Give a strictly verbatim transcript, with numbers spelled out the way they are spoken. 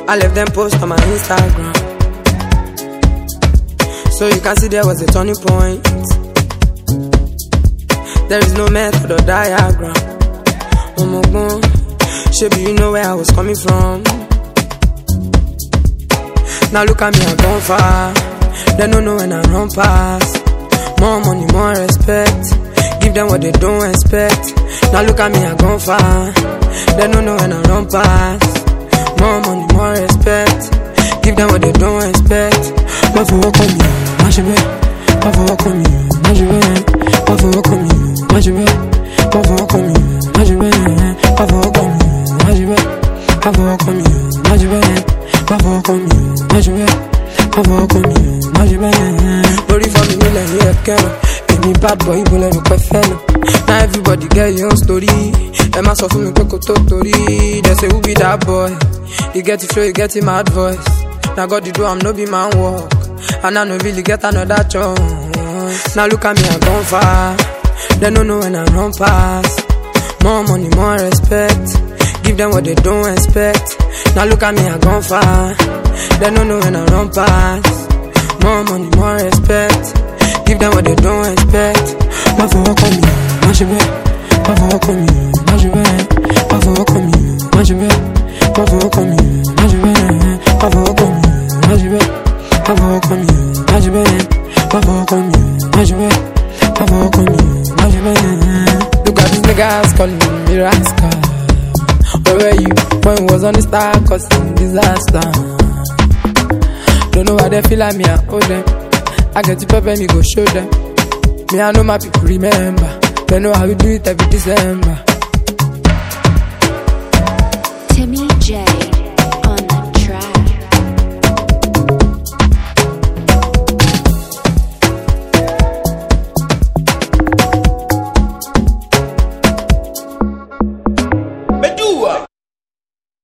I left them post on my Instagram, so you can see there was a turning point. There is no method or diagram. Oh my God, shape, you know where I was coming from. Now look at me, I've gone far. They don't know when I run past. More money, more respect. Give them what they don't expect. Now look at me, I've gone far. They don't know when I run past. More money, more respect. Give them what they don't expect. But for what come you, much of it. But for what come you, much of it. But for what come you, much of it. But for what come you, much of it. But for what come you, much of it. But for what come you, much of it. But for what come you, much of it. But for what come you, much of it. Worry for me, let me a camera. Any bad boy, you will have a fellow. Now everybody get your own story. Them ask for me, Coco Totori. They say, who be that boy? You get to show, you get him mad voice. Now God, you do, I'm no be man walk. And I no really get another chance. Now look at me, I've gone far. They don't know when I run past. More money, more respect. Give them what they don't expect. Now look at me, I've gone far. They don't know when I run past. More money, more respect. Give them what they don't expect. But for what come you, much of it. But for what come you, much of it. But for what come you, much of it. But for what come you, much of it. But for what come you, much of it. But for what come you, much of it. But for what come you, much of it. But for what come you, much of it. Look at these niggas calling me rascal. Where were you when we was on the star causing disaster? Don't know why they feel like me, I owe them. I get to pepper, me go show them. Me, I know my people remember. They know how we do it every December.